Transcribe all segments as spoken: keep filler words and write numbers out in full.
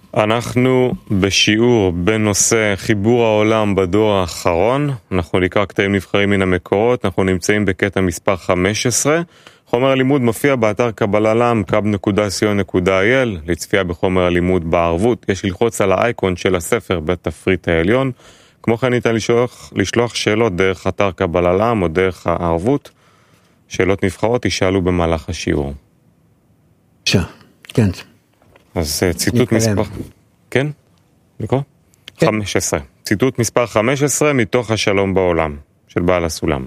אנחנו בשיעור בנושא חיבור העולם בדור האחרון. אנחנו לקרוא קטעים נבחרים מן המקורות. אנחנו נמצאים בקטע מספר חמש עשרה. חומר הלימוד מופיע באתר קבלה לעם קאב נקודה סי או נקודה איי אל. לצפייה בחומר הלימוד בערבות יש ללחוץ על האייקון של הספר בתפריט העליון. כמו כן ניתן לשלוח, לשלוח שאלות דרך אתר קבלה לעם או דרך הערבות. שאלות נבחרות ישאלו במהלך השיעור. בבקשה, כן. אז ציטוט מספר... כן? לקרוא? כן. חמש עשרה. ציטוט מספר חמש עשרה מתוך השלום בעולם, של בעל הסולם.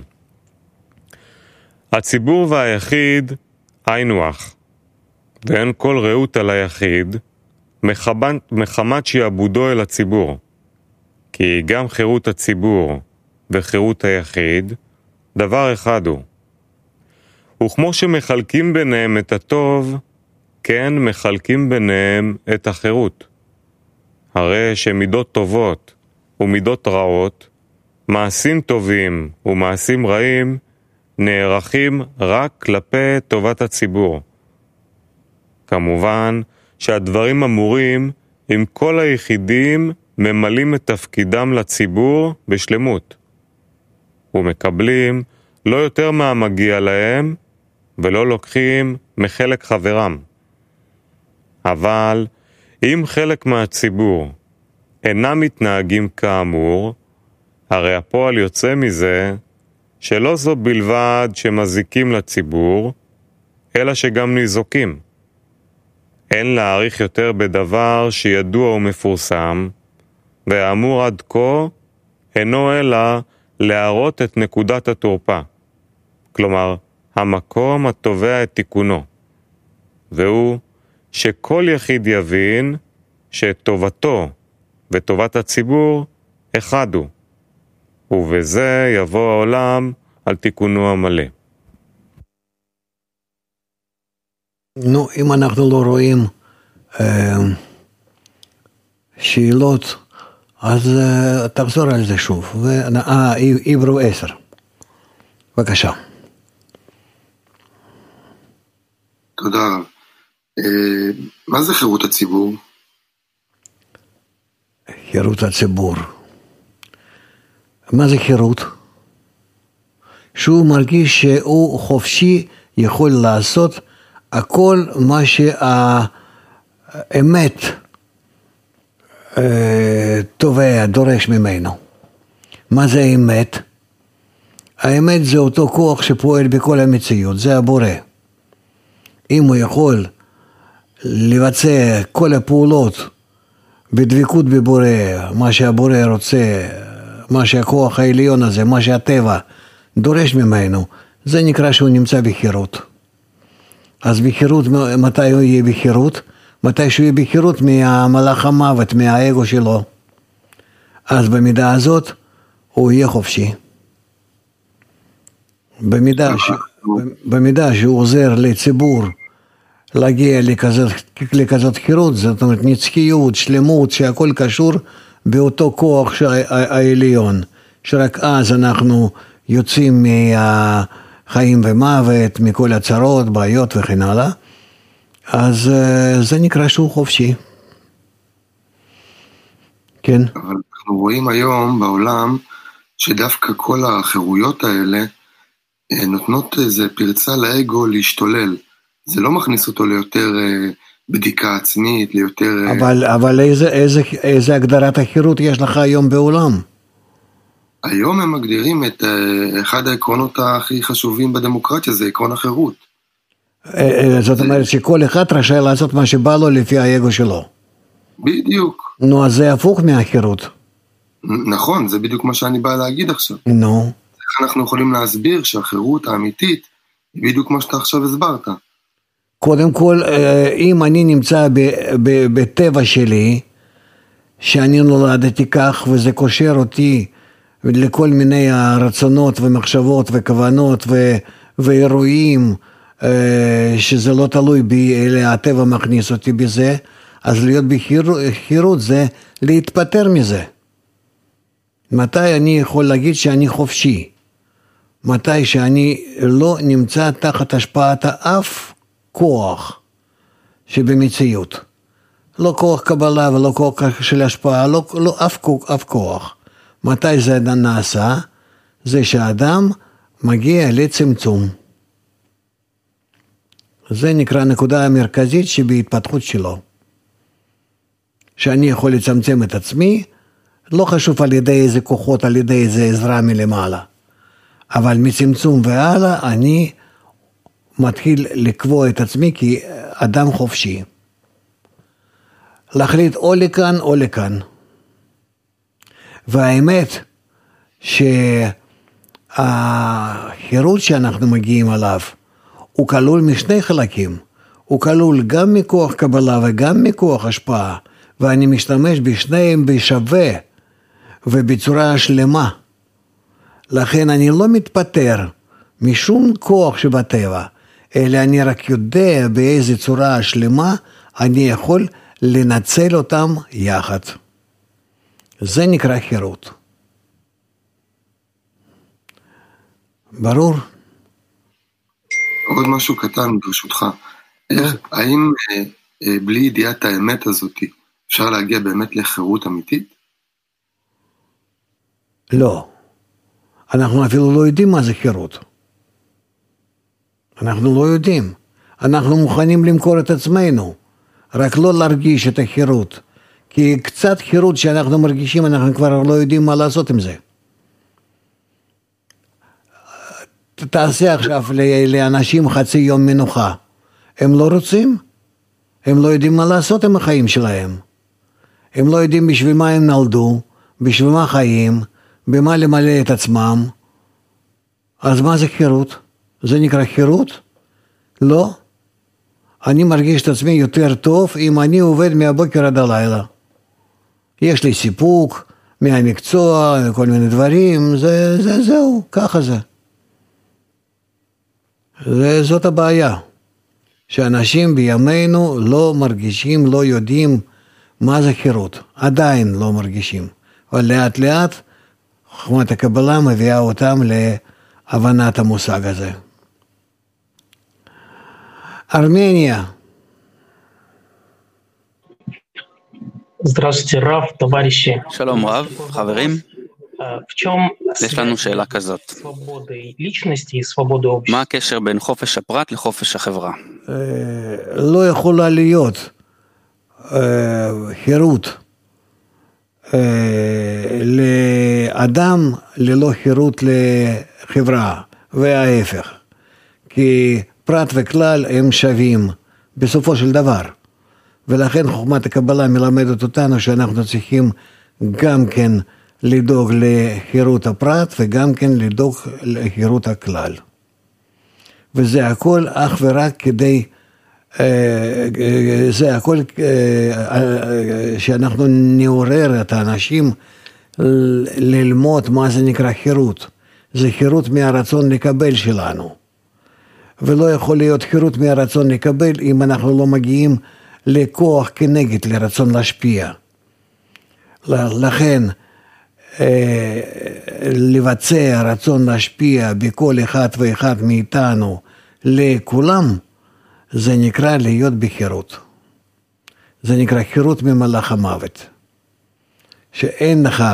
הציבור והיחיד היינו אח, ואין כל ראות על היחיד, מחמת שיעבודו אל הציבור. כי גם חירות הציבור וחירות היחיד, דבר אחד הוא. וכמו שמחלקים ביניהם את הטוב, כן מחלקים ביניהם את החירות. הרי שמידות טובות ומידות רעות, מעשים טובים ומעשים רעים, נערכים רק כלפי טובת הציבור. כמובן שהדברים אמורים אם כל היחידים ממלאים את תפקידם לציבור בשלמות, ומקבלים לא יותר מהמגיע להם, ולא לוקחים מחלק חברם. אבל אם חלק מהציבור אינם מתנהגים כאמור, הרי הפועל יוצא מזה שלא זו בלבד שמזיקים לציבור, אלא שגם ניזוקים. אין להעריך יותר בדבר שידוע ומפורסם, והאמור עד כה אינו אלא להראות את נקודת התורפה, כלומר המקום התובע את תיקונו, והוא שכל יחיד יבין שטובתו וטובת הציבור אחד הוא, ובזה יבוא העולם על תיקונו המלא. נו, אם אנחנו לא רואים אה, שאלות, אז אה, תחזור על זה שוב. אה, עברו עשר. בבקשה. תודה רב. מה זה חירות הציבור? חירות הציבור. מה זה חירות? שהוא מרגיש שהוא חופשי, יכול לעשות הכל מה שהאמת תובע, דורש ממנו. מה זה האמת? האמת זה אותו כוח שפועל בכל המציאות, זה הבורא. אם הוא יכול לבצע כל הפעולות בדבקות בבורא, מה שהבורא רוצה, מה שהכוח העליון הזה, מה שהטבע דורש ממנו, זה נקרא שהוא נמצא בחירות. אז בחירות, מתי הוא יהיה בחירות? מתי שהוא יהיה בחירות מהמלאך המוות, מהאגו שלו. אז במידה הזאת הוא יהיה חופשי. במידה, ש... במידה שהוא עוזר לציבור להגיע לכזאת, לכזאת חירות, זאת אומרת נצחיות, שלמות, שהכל קשור באותו כוח העליון, שרק אז אנחנו יוצאים מהחיים ומוות, מכל הצרות, בעיות וכן הלאה, אז זה נקרא שהוא חופשי. כן. אבל אנחנו רואים היום בעולם שדווקא כל החירויות האלה נותנות איזה פרצה לאגו להשתולל. זה לא מכניס אותו ליותר בדיקה עצמית, ליותר... אבל, אבל איזה, איזה, איזה הגדרת החירות יש לך היום בעולם? היום הם מגדירים את אחד העקרונות הכי חשובים בדמוקרטיה, זה עקרון החירות. זאת אומרת שכל אחד רשאי לעשות מה שבא לו לפי האגו שלו. בדיוק. נו, אז זה הפוך מהחירות. נכון, זה בדיוק מה שאני בא להגיד עכשיו. נו. איך אנחנו יכולים להסביר שהחירות האמיתית היא בדיוק מה שאתה עכשיו הסברת. קודם כל, אם אני נמצא בטבע שלי, שאני נולדתי כך, וזה קושר אותי לכל מיני רצונות ומחשבות וכוונות ואירועים, שזה לא תלוי בי, אלא הטבע מכניס אותי בזה, אז להיות בחירות זה להתפטר מזה. מתי אני יכול להגיד שאני חופשי? מתי שאני לא נמצא תחת השפעת האף כוח שבמציאות. לא כוח קבלה ולא כוח של השפעה, לא, לא אף, אף כוח. מתי זה נעשה? זה שהאדם מגיע לצמצום. זה נקרא נקודה המרכזית שבהתפתחות שלו. שאני יכול לצמצם את עצמי, לא חשוב על ידי איזה כוחות, על ידי איזה עזרה מלמעלה. אבל מצמצום והלאה אני מתחיל לקבוע את עצמי כאדם חופשי. להחליט או לכאן או לכאן. והאמת שהחירות שאנחנו מגיעים עליו הוא כלול משני חלקים. הוא כלול גם מכוח קבלה וגם מכוח השפעה. ואני משתמש בשניהם בשווה ובצורה שלמה. לכן אני לא מתפטר משום כוח שבטבע, אלא אני רק יודע באיזה צורה שלמה אני יכול לנצל אותם יחד. זה נקרא חירות. ברור? עוד משהו קטן ברשותך. איך, האם אה, אה, בלי ידיעת האמת הזאת אפשר להגיע באמת לחירות אמיתית? לא. אנחנו אפילו לא יודעים מה זה חירות. אנחנו לא יודעים. אנחנו מוכנים למכור את עצמנו, רק לא להרגיש את החירות. כי קצת חירות שאנחנו מרגישים, אנחנו כבר לא יודעים מה לעשות עם זה. תעשה עכשיו לאנשים חצי יום מנוחה. הם לא רוצים? הם לא יודעים מה לעשות עם החיים שלהם. הם לא יודעים בשביל מה הם נולדו, בשביל מה חיים, במה למלא את עצמם. אז מה זה חירות? זה נקרא חירות? לא. אני מרגיש את עצמי יותר טוב אם אני עובד מהבוקר עד הלילה. יש לי סיפוק מהמקצוע, כל מיני דברים, זה, זה, זהו, ככה זה. זה זאת הבעיה. שאנשים בימינו לא מרגישים, לא יודעים מה זה חירות. עדיין לא מרגישים. אבל לאט לאט חוכמת הקבלה מביאה אותם להבנת המושג הזה. ארמניה. Здравствуйте, Рав, товарищи. שלום רב, חברים. В чем יש לנו שאלה כזאת. свободы личности и свободы общества? מה הקשר בין חופש הפרט לחופש החברה? לא יכולה להיות חירות לאדם ללא חירות לחברה, וההפך. כי פרט וכלל הם שווים בסופו של דבר. ולכן חוכמת הקבלה מלמדת אותנו שאנחנו צריכים גם כן לדאוג לחירות הפרט וגם כן לדאוג לחירות הכלל. וזה הכל אך ורק כדי, זה הכל שאנחנו נעורר את האנשים ללמוד מה זה נקרא חירות. זה חירות מהרצון לקבל שלנו. ולא יכול להיות חירות מהרצון לקבל אם אנחנו לא מגיעים לכוח כנגד לרצון להשפיע. לכן, לבצע רצון להשפיע בכל אחד ואחד מאיתנו לכולם, זה נקרא להיות בחירות. זה נקרא חירות ממלאך המוות. שאין לך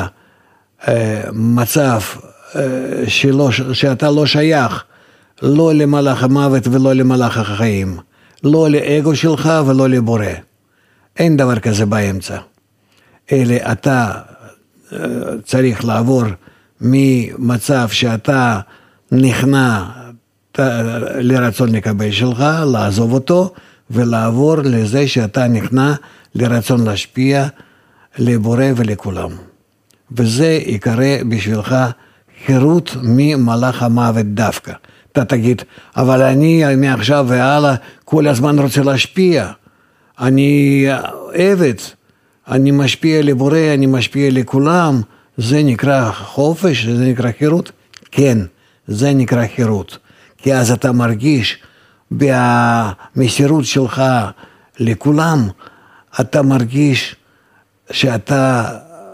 מצב שלא, שאתה לא שייך לא למלאך המוות ולא למלאך החיים. לא לאגו שלך ולא לבורא. אין דבר כזה באמצע. אלא אתה צריך לעבור ממצב שאתה נכנע לרצון לקבל שלך, לעזוב אותו, ולעבור לזה שאתה נכנע לרצון להשפיע לבורא ולכולם. וזה יקרה בשבילך חירות ממלאך המוות דווקא. אתה תגיד, אבל אני מעכשיו והלאה כל הזמן רוצה להשפיע. אני עבד, אני משפיע לבורא, אני משפיע לכולם. זה נקרא חופש, זה נקרא חירות? כן, זה נקרא חירות. כי אז אתה מרגיש במסירות שלך לכולם, אתה מרגיש שאתה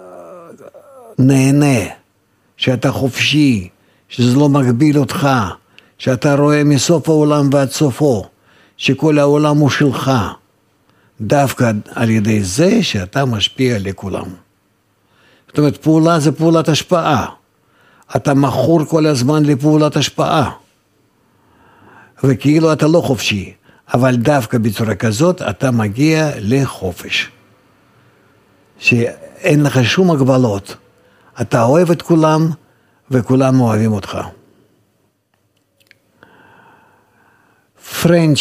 נהנה, שאתה חופשי, שזה לא מגביל אותך. שאתה רואה מסוף העולם ועד סופו, שכל העולם הוא שלך, דווקא על ידי זה שאתה משפיע לכולם. זאת אומרת, פעולה זה פעולת השפעה. אתה מכור כל הזמן לפעולת השפעה. וכאילו אתה לא חופשי. אבל דווקא בצורה כזאת אתה מגיע לחופש. שאין לך שום הגבלות. אתה אוהב את כולם וכולם אוהבים אותך. פרנץ'.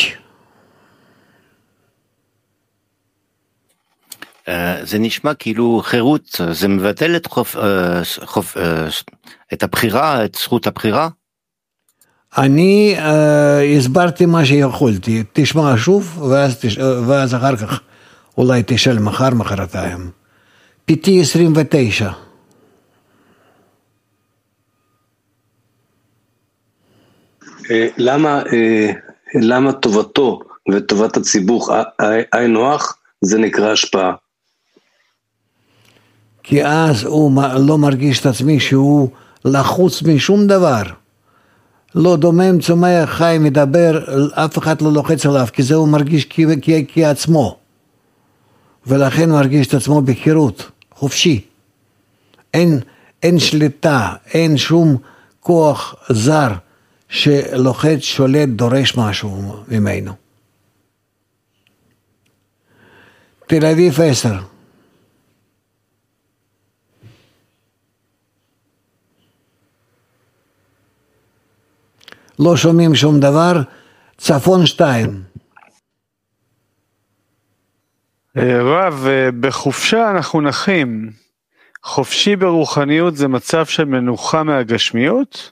זה נשמע כאילו חירות, זה מבטל את, חופ, חופ, את הבחירה, את זכות הבחירה? אני uh, הסברתי מה שיכולתי, תשמע שוב, ואז, תש... ואז אחר כך אולי תשאל מחר, מחרתיים. פיתי עשרים ותשע. למה, למה טובתו וטובת הציבור היינו הך, זה נקרא השפעה? כי אז הוא לא מרגיש את עצמי שהוא לחוץ משום דבר. לא דומם, צומח, חי, מדבר, אף אחד לא לוחץ עליו, כי זה הוא מרגיש כעצמו. ולכן הוא מרגיש את עצמו בחירות, חופשי. אין, אין שליטה, אין שום כוח זר שלוחץ, שולט, דורש משהו ממנו. תל אביב עשר. לא שומעים שום דבר, צפון שתיים. רב, בחופשה אנחנו נחים. חופשי ברוחניות זה מצב של מנוחה מהגשמיות?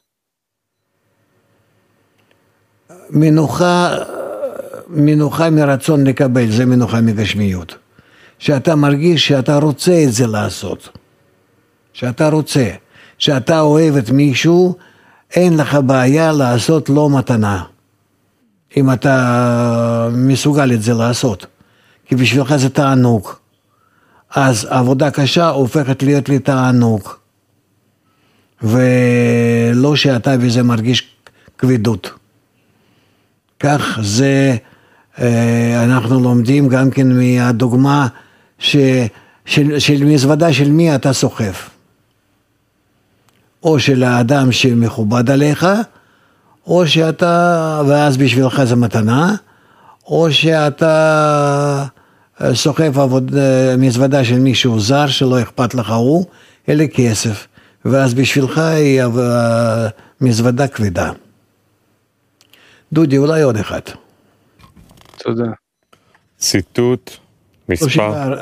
מנוחה, מנוחה מרצון לקבל, זה מנוחה מגשמיות. שאתה מרגיש שאתה רוצה את זה לעשות. שאתה רוצה. שאתה אוהב את מישהו, אין לך בעיה לעשות לו מתנה. אם אתה מסוגל את זה לעשות. כי בשבילך זה תענוג. אז עבודה קשה הופכת להיות לי תענוג. ולא שאתה בזה מרגיש כבדות. כך זה, אנחנו לומדים גם כן מהדוגמה ש, של, של מזוודה של מי אתה סוחב. או של האדם שמכובד עליך, או שאתה, ואז בשבילך זה מתנה, או שאתה סוחב עבוד, מזוודה של מישהו זר שלא אכפת לך הוא, אלא כסף, ואז בשבילך היא מזוודה כבדה. דודי, אולי עוד אחד. תודה. ציטוט, מספר...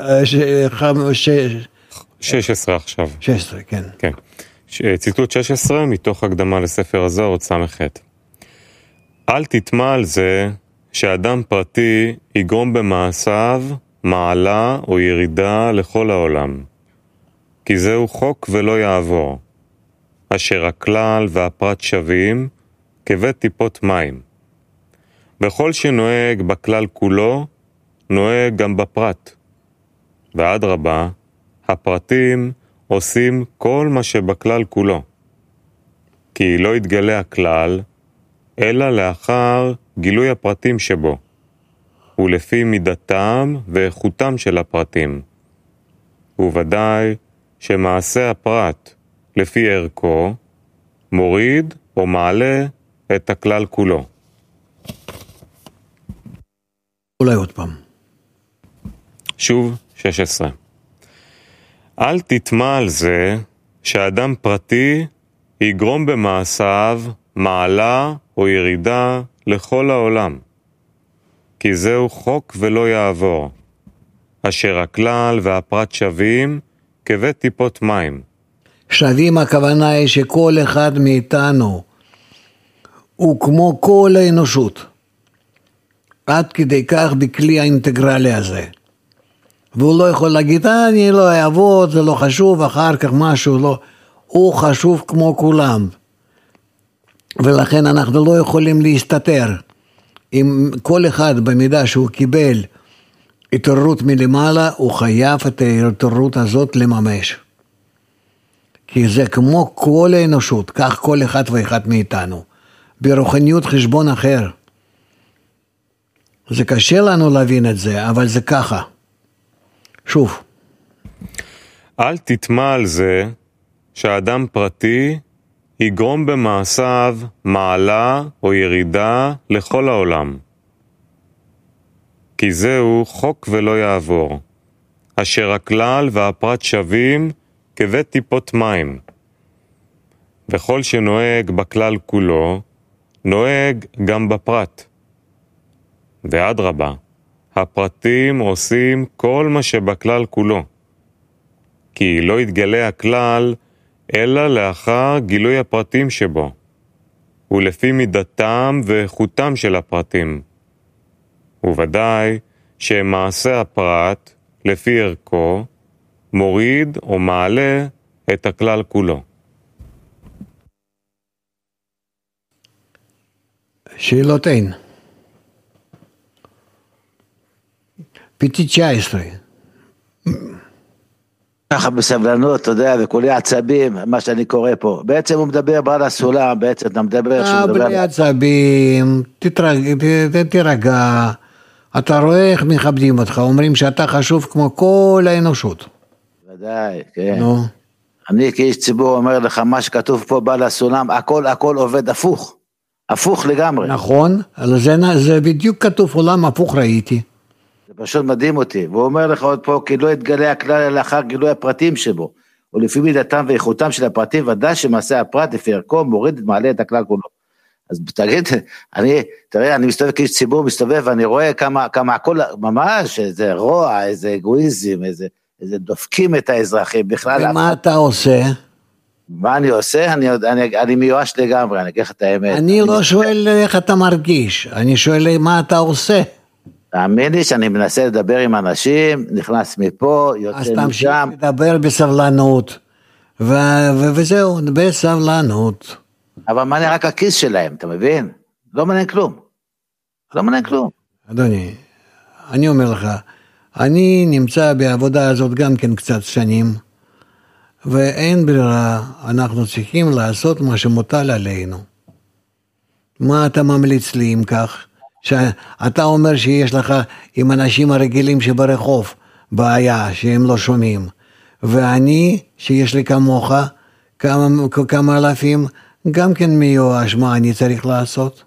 שש עשרה עכשיו. שש עשרה, כן. כן. ציטוט שש עשרה מתוך הקדמה לספר הזוהר, עוד סמך ח'. אל תטמע על זה שאדם פרטי יגרום במעשיו מעלה או ירידה לכל העולם. כי זהו חוק ולא יעבור. אשר הכלל והפרט שווים כבית טיפות מים. וכל שנוהג בכלל כולו, נוהג גם בפרט. ואדרבה, הפרטים עושים כל מה שבכלל כולו. כי לא יתגלה הכלל, אלא לאחר גילוי הפרטים שבו, ולפי מידתם ואיכותם של הפרטים. וודאי שמעשה הפרט, לפי ערכו, מוריד או מעלה את הכלל כולו. אולי עוד פעם. שוב, שש עשרה. אל תטמע על זה שאדם פרטי יגרום במעשיו מעלה או ירידה לכל העולם. כי זהו חוק ולא יעבור. אשר הכלל והפרט שווים כבית טיפות מים. שווים הכוונה היא שכל אחד מאיתנו הוא כמו כל האנושות. עד כדי כך בכלי האינטגרלי הזה. והוא לא יכול להגיד, אני לא אעבוד, זה לא חשוב, אחר כך משהו לא. הוא חשוב כמו כולם. ולכן אנחנו לא יכולים להסתתר. אם כל אחד במידה שהוא קיבל התעוררות מלמעלה, הוא חייב את ההתעוררות הזאת לממש. כי זה כמו כל האנושות, כך כל אחד ואחד מאיתנו. ברוחניות חשבון אחר. זה קשה לנו להבין את זה, אבל זה ככה. שוב. אל תטמע על זה שהאדם פרטי יגרום במעשיו מעלה או ירידה לכל העולם. כי זהו חוק ולא יעבור, אשר הכלל והפרט שווים כבית טיפות מים. וכל שנוהג בכלל כולו, נוהג גם בפרט. ואדרבה, הפרטים עושים כל מה שבכלל כולו. כי לא יתגלה הכלל, אלא לאחר גילוי הפרטים שבו, ולפי מידתם ואיכותם של הפרטים. וודאי שמעשה הפרט, לפי ערכו, מוריד או מעלה את הכלל כולו. שאלות אין. פיתי תשע עשרה. ככה בסבלנות, אתה יודע, וכולי עצבים, מה שאני קורא פה. בעצם הוא מדבר בעל הסולם, בעצם אתה מדבר... אה, בלי עצבים, תירגע. אתה רואה איך מכבדים אותך, אומרים שאתה חשוב כמו כל האנושות. ודאי, כן. נו. אני כאיש ציבור אומר לך, מה שכתוב פה בעל הסולם, הכל הכל עובד הפוך. הפוך לגמרי. נכון, זה, זה בדיוק כתוב עולם הפוך ראיתי. זה פשוט מדהים אותי, והוא אומר לך עוד פה, כי לא יתגלה הכלל לאחר גילוי הפרטים שבו, ולפי מידתם ואיכותם של הפרטים, ודאי שמעשה הפרט לפי ערכו, מוריד את מעלה את הכלל כולו. אז תגיד, אני, תראה, אני מסתובב כאיש ציבור, מסתובב, ואני רואה כמה, כמה הכל, ממש, איזה רוע, איזה אגואיזם, איזה, איזה דופקים את האזרחים, בכלל. ומה אתה עושה? מה אני עושה? אני, אני, אני מיואש לגמרי, אני אגיד לך את האמת. אני לא שואל איך אתה מרגיש, אני שואל מה אתה עושה. תאמין לי שאני מנסה לדבר עם אנשים, נכנס מפה, יוצא משם. אז תמשיך לדבר בסבלנות, ו- ו- וזהו, בסבלנות. אבל מה נראה הכיס שלהם, אתה מבין? לא מעניין כלום. לא מעניין כלום. אדוני, אני אומר לך, אני נמצא בעבודה הזאת גם כן קצת שנים, ואין ברירה, אנחנו צריכים לעשות מה שמוטל עלינו. מה אתה ממליץ לי אם כך? שאתה אומר שיש לך עם אנשים הרגילים שברחוב בעיה שהם לא שומעים, ואני שיש לי כמוך כמה, כמה אלפים גם כן מיואש, מה אני צריך לעשות?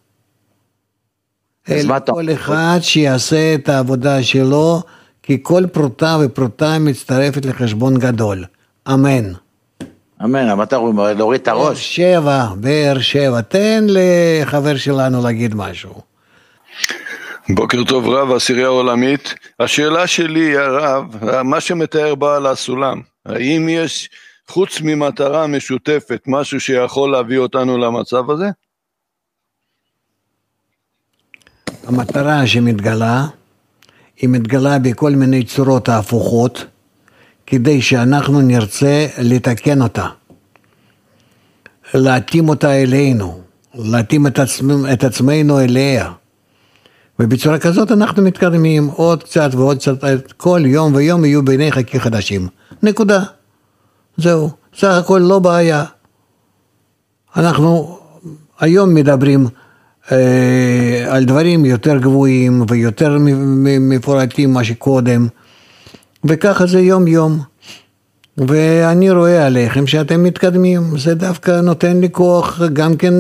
אלא כל אחד שיעשה את העבודה שלו, כי כל פרוטה ופרוטה מצטרפת לחשבון גדול. אמן. אמן, אבל אתה רואה להוריד את הראש. באר שבע, באר שבע, תן לחבר שלנו להגיד משהו. בוקר טוב רב, עשירייה עולמית. השאלה שלי הרב, מה שמתאר בעל הסולם, האם יש חוץ ממטרה משותפת משהו שיכול להביא אותנו למצב הזה? המטרה שמתגלה, היא מתגלה בכל מיני צורות ההפוכות, כדי שאנחנו נרצה לתקן אותה, להתאים אותה אלינו, להתאים את, עצמ, את עצמנו אליה. ובצורה כזאת אנחנו מתקדמים עוד קצת ועוד קצת, כל יום ויום יהיו בעיני חכי חדשים. נקודה. זהו, סך הכל לא בעיה. אנחנו היום מדברים אה, על דברים יותר גבוהים ויותר מפורטים מה שקודם, וככה זה יום יום. ואני רואה עליכם שאתם מתקדמים, זה דווקא נותן לי כוח גם כן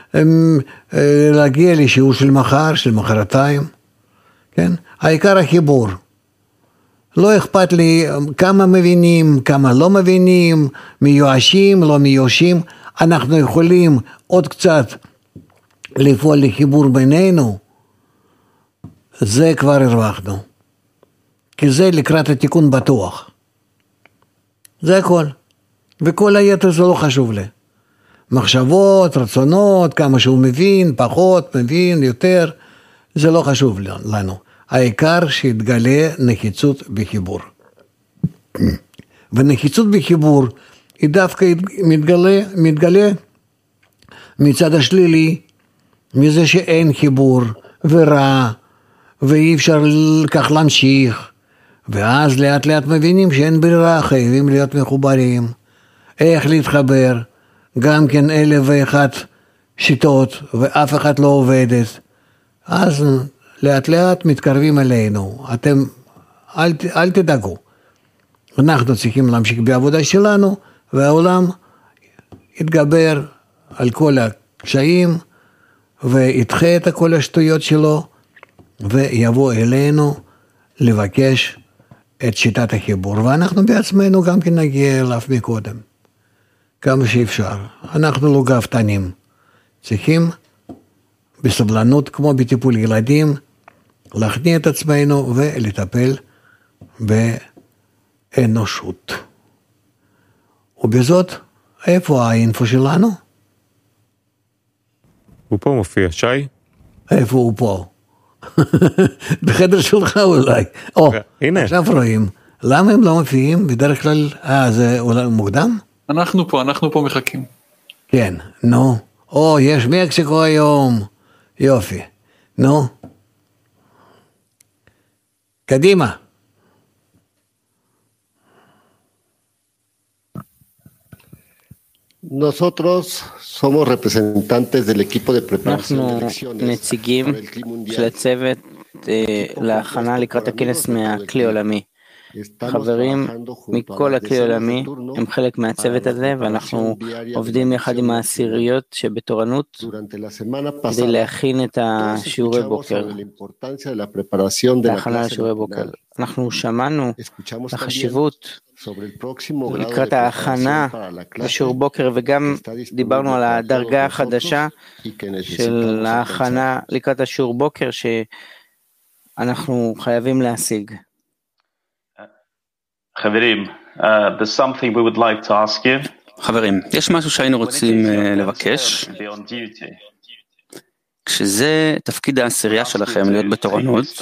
להגיע לשיעור של מחר, של מחרתיים, כן? העיקר החיבור. לא אכפת לי כמה מבינים, כמה לא מבינים, מיואשים, לא מיואשים, אנחנו יכולים עוד קצת לפעול לחיבור בינינו, זה כבר הרווחנו. כי זה לקראת התיקון בטוח. זה הכל. וכל היתר זה לא חשוב לי. מחשבות, רצונות, כמה שהוא מבין, פחות, מבין, יותר, זה לא חשוב לנו. העיקר שיתגלה נחיצות בחיבור. ונחיצות בחיבור היא דווקא מתגלה, מתגלה מצד השלילי, מזה שאין חיבור ורע, ואי אפשר כך להמשיך, ואז לאט לאט מבינים שאין ברירה, חייבים להיות מחוברים. איך להתחבר? גם כן אלף ואחת שיטות, ואף אחד לא עובדת. אז לאט לאט מתקרבים אלינו. אתם, אל, אל תדאגו. אנחנו צריכים להמשיך בעבודה שלנו, והעולם יתגבר על כל הקשיים, וידחה את כל השטויות שלו, ויבוא אלינו לבקש את שיטת החיבור. ואנחנו בעצמנו גם כן נגיע אליו מקודם, כמה שאפשר. אנחנו לא גאוותנים. צריכים בסבלנות, כמו בטיפול ילדים, להכניע את עצמנו ולטפל באנושות. ובזאת, איפה האינפו שלנו? הוא פה מופיע, שי? איפה הוא פה? בחדר שלך אולי. או, הנה. עכשיו רואים. למה הם לא מופיעים? בדרך כלל, אה, זה אולי מוקדם? אנחנו פה, אנחנו פה מחכים. כן, נו. או, יש מקסיקו היום. יופי. נו. קדימה. Nosotros somos representantes del equipo de preparación de אנחנו elecciones נציגים של הצוות להכנה לקראת הכנס מהכלי עולמי. חברים מכל הכלי עולמי הם חלק מהצוות הזה, ואנחנו עובדים יחד עם העשיריות שבתורנות כדי להכין את השיעורי בוקר, להכנה לשיעורי בוקר. אנחנו שמענו החשיבות לקראת ההכנה לשיעור בוקר, וגם דיברנו על הדרגה החדשה של ההכנה לקראת השיעור בוקר שאנחנו חייבים להשיג. חברים, uh, there's something we would like to ask you. חברים, יש משהו שהיינו רוצים uh, לבקש. כשזה תפקיד העשירייה שלכם להיות בתורנות,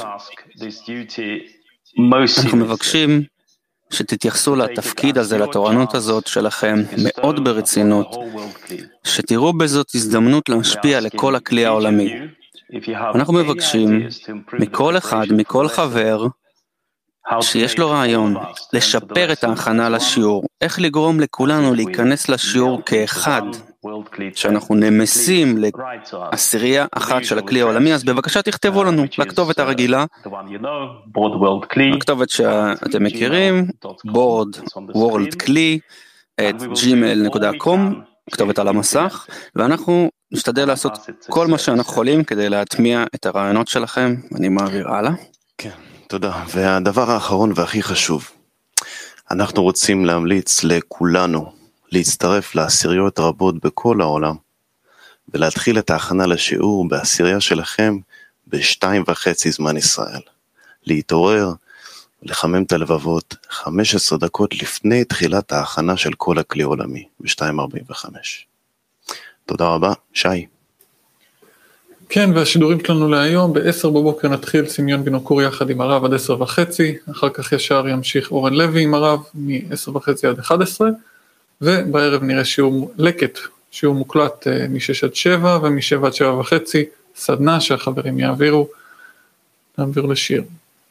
אנחנו מבקשים שתתייחסו לתפקיד הזה, לתורנות הזאת שלכם מאוד ברצינות, שתראו בזאת הזדמנות להשפיע לכל הכלי העולמי. אנחנו מבקשים מכל אחד, מכל חבר, שיש לו רעיון לשפר את ההכנה לשיעור, איך לגרום לכולנו להיכנס לשיעור כאחד, שאנחנו נמסים לעשירייה אחת של הכלי העולמי. אז בבקשה תכתבו לנו לכתובת הרגילה, הכתובת שאתם מכירים, board world kli at gmail dot com, כתובת על המסך, ואנחנו נשתדל לעשות כל מה שאנחנו יכולים כדי להטמיע את הרעיונות שלכם. אני מעביר הלאה. כן, תודה. והדבר האחרון והכי חשוב, אנחנו רוצים להמליץ לכולנו להצטרף לעשיריות רבות בכל העולם, ולהתחיל את ההכנה לשיעור בעשירייה שלכם בשתיים וחצי זמן ישראל. להתעורר, לחמם את הלבבות חמש עשרה דקות לפני תחילת ההכנה של כל הכלי עולמי, ב-שתיים ארבעים וחמש. תודה רבה, שי. כן, והשידורים שלנו להיום, ב-עשר בבוקר נתחיל סמיון בינוקור יחד עם הרב עד עשר וחצי, אחר כך ישר ימשיך אורן לוי עם הרב, מ-עשר וחצי עד אחת עשרה, ובערב נראה שיעור לקט, שיעור מוקלט מ-שש עד שבע, ומ-שבע עד שבע וחצי, סדנה שהחברים יעבירו, נעביר לשיר.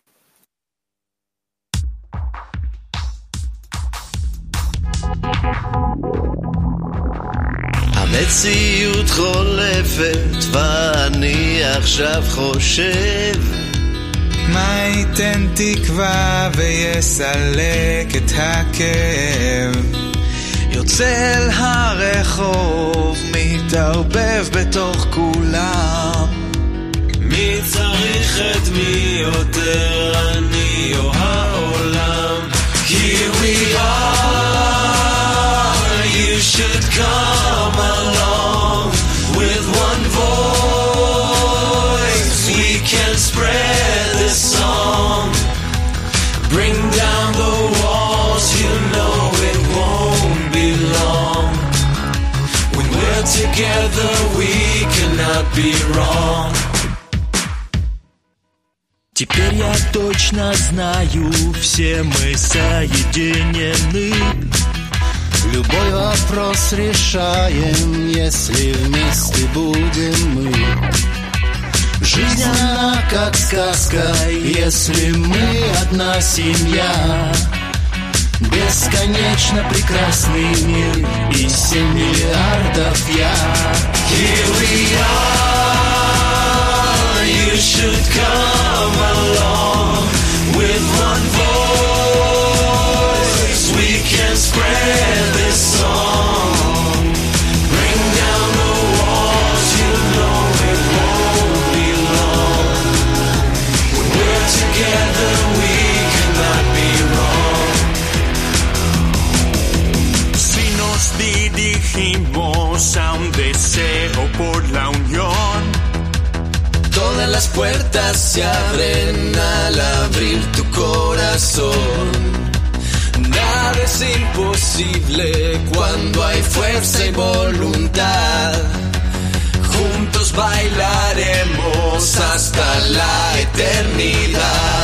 המציאות חולפת ואני עכשיו חושב מה ייתן תקווה ויסלק את הכאב, יוצא אל הרחוב מתערבב בתוך כולם, מי צריך את מי יותר, אני או העולם, Here we are, you should come along, with one voice we can spread this song, bring down the walls, you know it won't be long, when we're together we cannot be wrong. Теперь я точно знаю, все мы соединены. Любой вопрос решаем, если вместе будем мы. Жизнь она как сказка, если мы одна семья. Бесконечно прекрасный мир и семь миллиардов я. Here we are, you should come along. With one voice we can spread this song. Bring down the walls, you know it won't be long. When we're together we cannot be wrong. Si nos dirigimos a un deseo por la unión, todas las puertas se abren al abrir tu corazón. Nada es imposible cuando hay fuerza y voluntad. Juntos bailaremos hasta la eternidad.